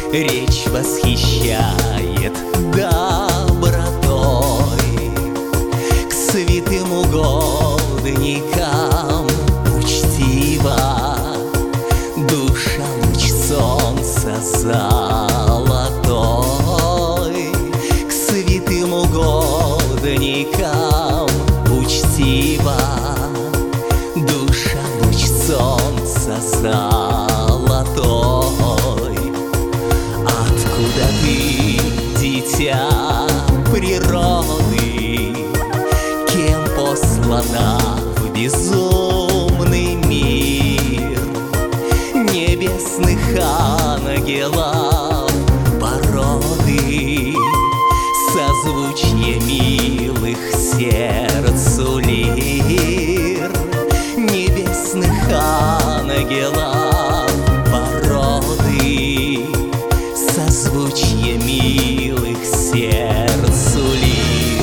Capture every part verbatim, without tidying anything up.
Речь восхищает добротой, к святым угодникам учтиво. Душа луч солнца золотой, к святым угодникам учтиво. Душа луч солнца золотой. Откуда ты, дитя природы, кем послана в безумный мир? Небесных ангелов породы, созвучье милых сердцу лир. Небесных ангелов породы, созвучье милых сердцу лир.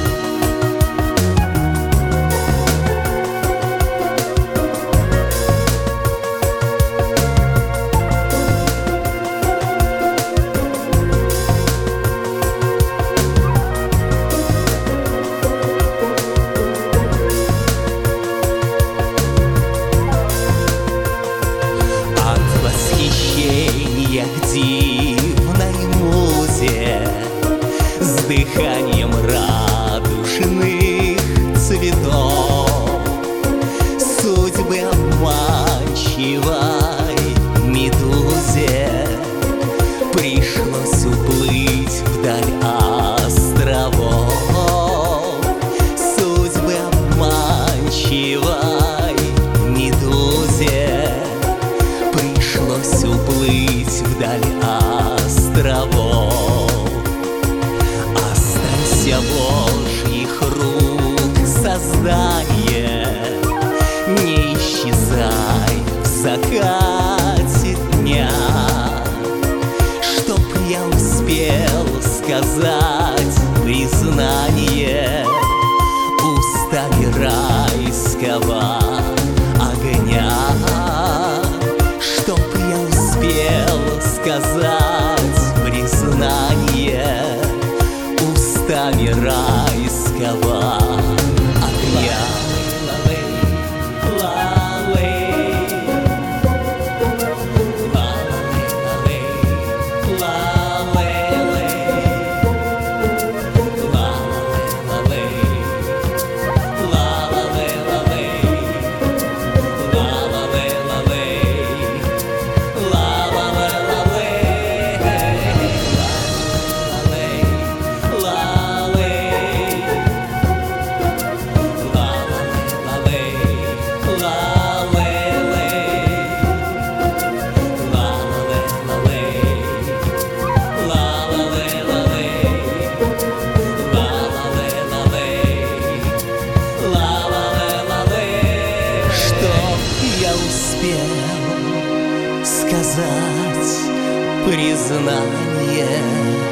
К дивной музе, с дыханием радужных цветов, судьбы обманчивой медузе пришлось уплыть вдаль островов. Судьбы обманчивой медузе пришлось уплыть вдаль островов. Останься Божьих рук создание, не исчезай в закате дня, чтоб я успел сказать признание устами райского огня. Чтоб я успел сказать признание устами райского огня. Я успел сказать признание